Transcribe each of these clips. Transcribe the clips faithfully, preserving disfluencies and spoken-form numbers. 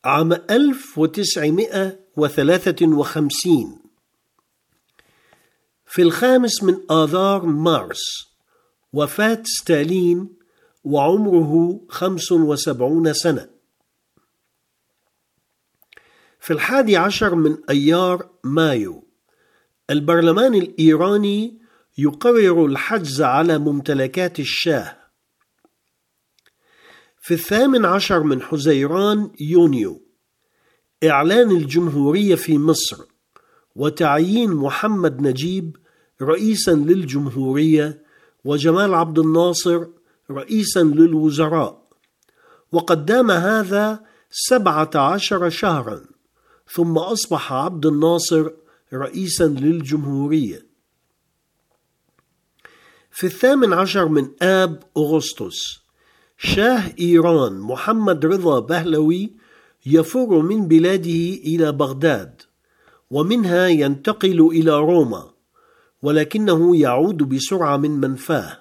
عام ألف وتسعمائة وثلاثة وخمسين، في الخامس من آذار مارس، وفاة ستالين وعمره خمس وسبعون سنة. في الحادي عشر من أيار مايو، البرلمان الإيراني يقرر الحجز على ممتلكات الشاه. في الثامن عشر من حزيران يونيو، إعلان الجمهورية في مصر وتعيين محمد نجيب رئيسا للجمهورية وجمال عبد الناصر رئيسا للوزراء، وقد دام هذا سبعة عشر شهرا، ثم أصبح عبد الناصر رئيسا للجمهورية. في الثامن عشر من آب أغسطس، شاه إيران محمد رضا بهلوي يفر من بلاده إلى بغداد، ومنها ينتقل إلى روما، ولكنه يعود بسرعة من منفاه.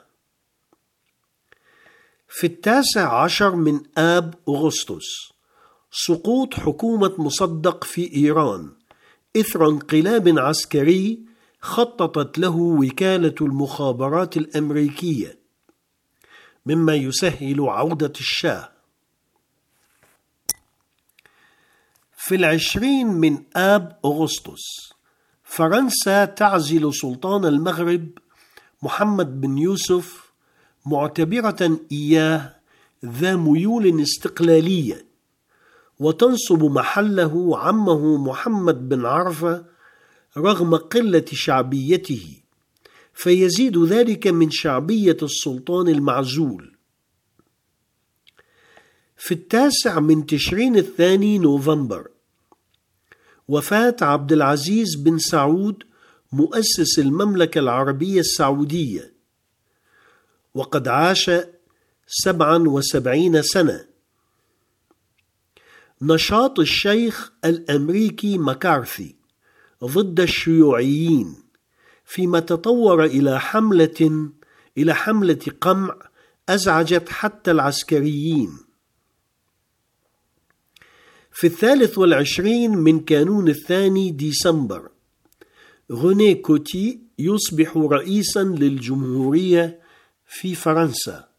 في التاسع عشر من آب أغسطس، سقوط حكومة مصدق في إيران إثر انقلاب عسكري خططت له وكالة المخابرات الأمريكية، مما يسهل عودة الشاه. في العشرين من آب أغسطس، فرنسا تعزل سلطان المغرب محمد بن يوسف، معتبرة إياه ذا ميول استقلالية، وتنصب محله عمه محمد بن عرفة رغم قلة شعبيته، فيزيد ذلك من شعبية السلطان المعزول. في التاسع من تشرين الثاني نوفمبر، وفاة عبد العزيز بن سعود مؤسس المملكة العربية السعودية، وقد عاش سبعا وسبعين سنة. نشاط الشيخ الأمريكي مكارثي ضد الشيوعيين، فيما تطور إلى حملة إلى حملة قمع أزعجت حتى العسكريين. في الثالث والعشرين من كانون الثاني ديسمبر، روني كوتي يصبح رئيسا للجمهورية في فرنسا.